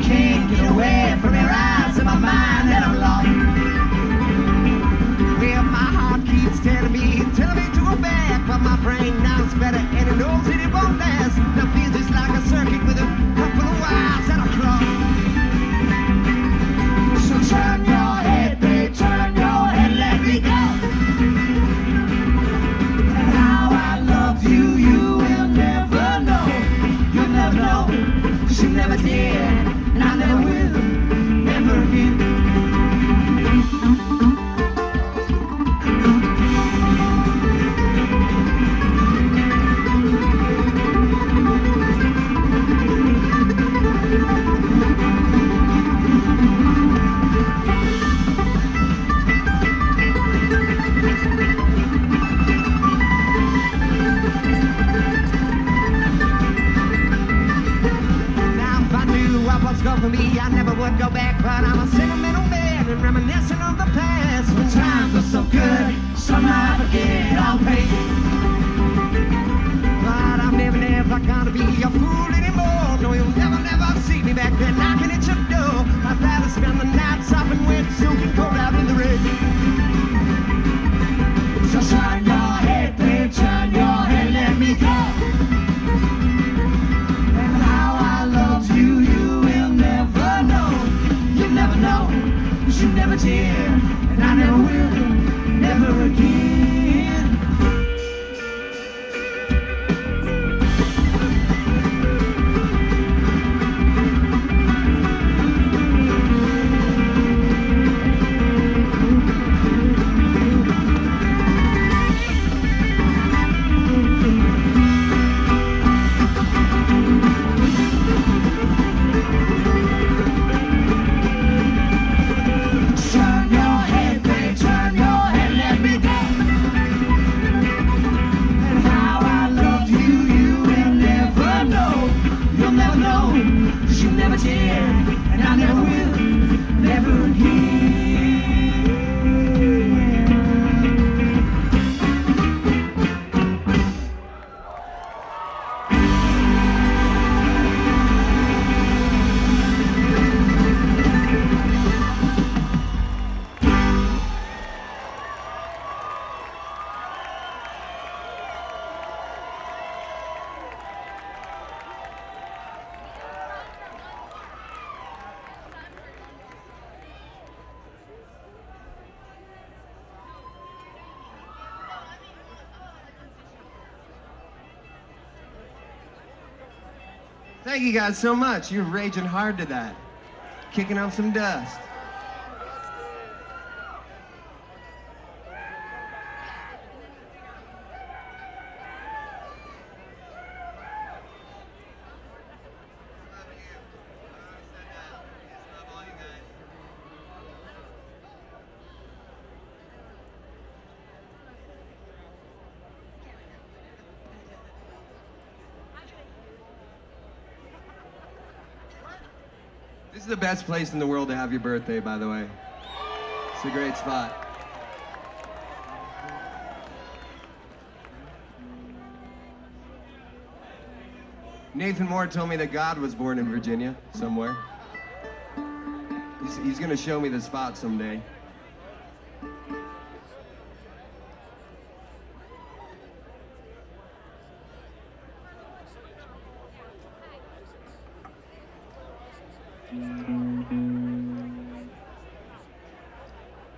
can't get away from your eyes in my mind and I'm lost. Well, my heart keeps telling me to go back, but my brain knows better and it knows that it won't last. Now feels just like a circuit with a couple of wires that I cross. So turn your head, babe, turn your head, let me go. And how I love you, you will never know. You'll never know, 'cause you never did, and I never will, never again. For me, I never would go back, but I'm a sentimental man and reminiscing of the past. When times were so good, somehow I forget all pain. But I'm never gonna be a fool anymore. No, you'll never see me back there knocking at your door. I'd rather spend the night sopping wet, soaking cold out in the rain. So turn your head, babe, turn your head, let me go. And how I love you, never know, 'cause you never did, and I never will, never again. And I never will, never again. Thank you guys so much. You're raging hard to that. Kicking up some dust. This is the best place in the world to have your birthday, by the way. It's a great spot. Nathan Moore told me that God was born in Virginia, somewhere. He's gonna show me the spot someday.